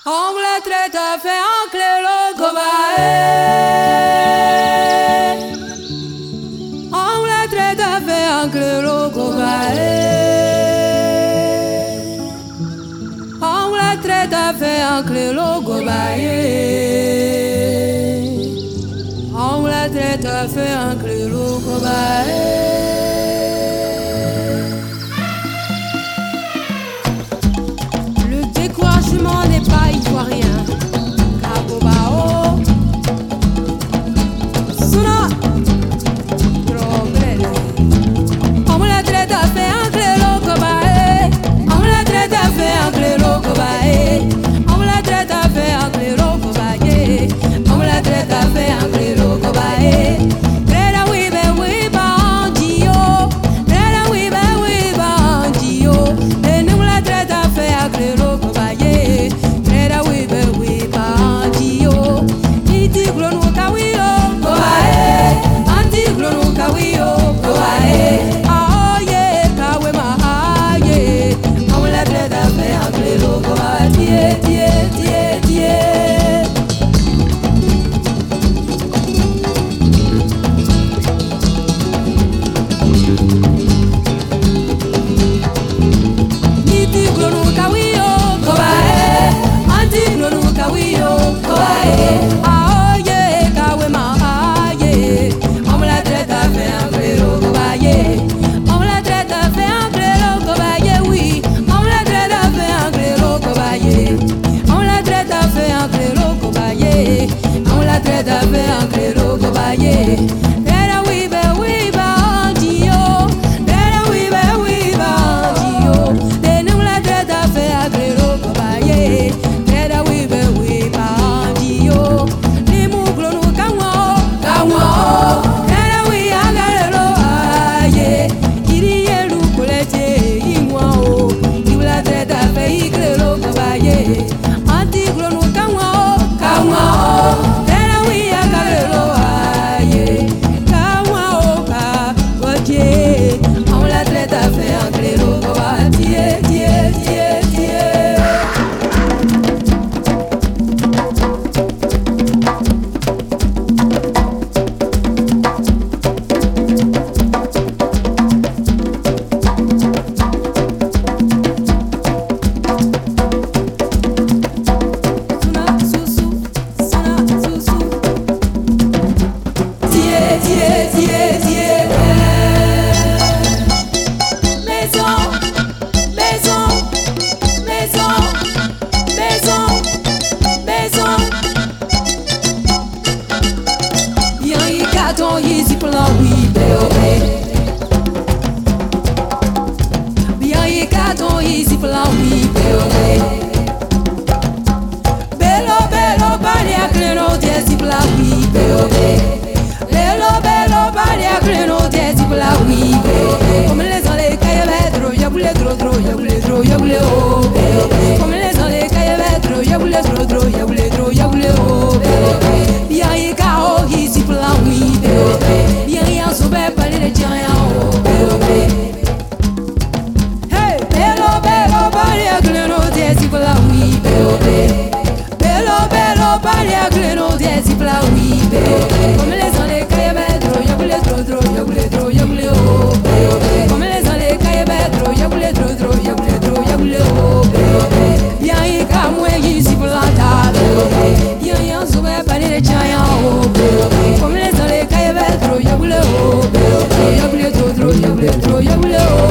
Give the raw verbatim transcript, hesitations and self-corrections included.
On voulait traiter de faire un clélo gobae. On voulait traiter de faire un clélo gobae. On voulait traiter de faire un clélo gobae. On voulait traiter de faire un clélo gobae. Je n'est pas ivoirien. Kabobao Suna Trombele. On me la traite à faire un clélo cobaye. On me la traite à faire un clélo cobaye. On me la traite à faire un clélo cobaye. On me la traite à faire un clélo cobaye. Treda oui ben oui bandio. Treda oui ben oui bandio. Et nous la traite à faire un clélo cobaye. Yo,